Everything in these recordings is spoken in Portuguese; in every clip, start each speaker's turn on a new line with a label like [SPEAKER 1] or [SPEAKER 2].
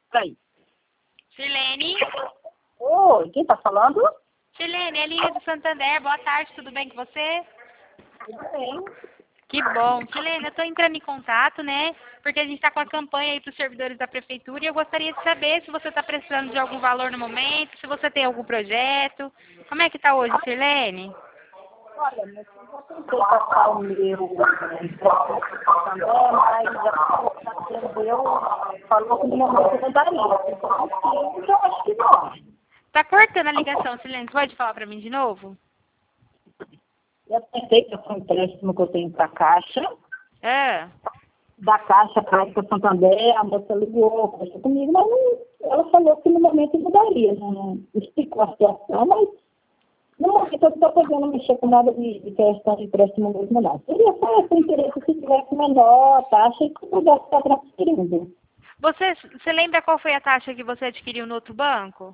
[SPEAKER 1] Aí.
[SPEAKER 2] Silene?
[SPEAKER 1] Oi, quem tá falando?
[SPEAKER 2] Silene, é Lília do Santander. Boa tarde, tudo bem com você?
[SPEAKER 1] Tudo bem.
[SPEAKER 2] Que bom. Silene, eu tô entrando em contato, né? Porque a gente tá com a campanha aí para os servidores da prefeitura e eu gostaria de saber se você tá precisando de algum valor no momento, se você tem algum projeto. Como é que tá hoje, Silene?
[SPEAKER 1] Olha, meu filho, já tentei passar o meu também, mas já atendeu, falou que no momento não daria. Então, eu acho que não.
[SPEAKER 2] Tá cortando a ligação, Silene. Você pode falar pra mim de novo?
[SPEAKER 1] Eu tentei passar um empréstimo que eu tenho para a Caixa,
[SPEAKER 2] Ah,
[SPEAKER 1] da Caixa para a Santander, a moça ligou, conversou comigo, mas não, ela falou que no momento não daria. Não explicou a situação, mas no momento eu não estou podendo mexer com nada de questão de empréstimo mesmo, não. Seria só esse interesse se tivesse menor taxa e que eu pudesse estar transferindo.
[SPEAKER 2] você lembra qual foi a taxa que você adquiriu no outro banco?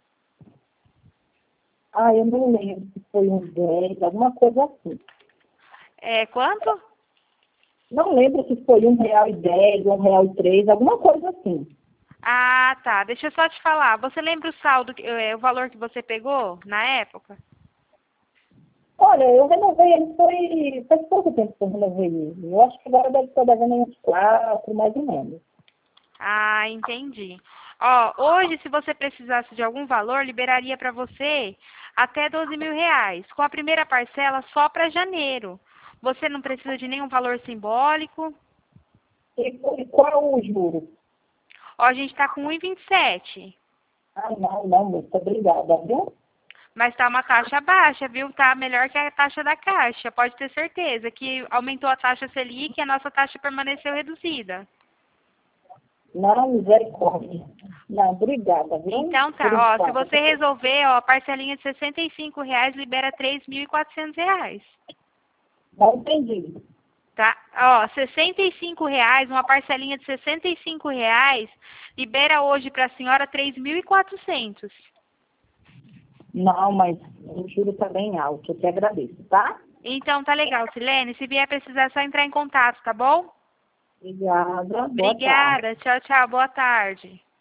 [SPEAKER 1] Ah, eu não lembro se foi um 10, alguma coisa assim.
[SPEAKER 2] É, quanto?
[SPEAKER 1] Não lembro se foi R$ 1,10, R$ 1,03, alguma coisa assim.
[SPEAKER 2] Ah, tá. Deixa eu só te falar. Você lembra o saldo, o valor que você pegou na época?
[SPEAKER 1] Olha, eu renovei ele, faz pouco tempo que eu renovei ele. Eu acho que agora deve estar devendo uns 4, mais ou menos.
[SPEAKER 2] Ah, entendi. Ó, hoje, se você precisasse de algum valor, liberaria para você até 12 mil reais, com a primeira parcela só para janeiro. Você não precisa de nenhum valor simbólico.
[SPEAKER 1] E qual o juro?
[SPEAKER 2] Ó, a gente está com 1,27,
[SPEAKER 1] Ah, não, muito obrigada, viu?
[SPEAKER 2] mas tá uma taxa baixa, viu? Tá melhor que a taxa da Caixa. Pode ter certeza que aumentou a taxa Selic e a nossa taxa permaneceu reduzida.
[SPEAKER 1] Não, misericórdia. Não, obrigada, viu?
[SPEAKER 2] Então
[SPEAKER 1] Por
[SPEAKER 2] tá, ó, se
[SPEAKER 1] enquanto.
[SPEAKER 2] você resolver, ó, a parcelinha de R$ 65 libera R$ 3.400.
[SPEAKER 1] Não entendi.
[SPEAKER 2] Tá? Ó, R$ 65, uma parcelinha de R$ 65 libera hoje para a senhora 3.400.
[SPEAKER 1] Não, mas o juro está bem alto. Eu te agradeço, tá?
[SPEAKER 2] Então tá legal, Silene. Se vier precisar, é só entrar em contato, tá bom?
[SPEAKER 1] Obrigada. Boa tarde.
[SPEAKER 2] Obrigada. Tchau, tchau. Boa tarde.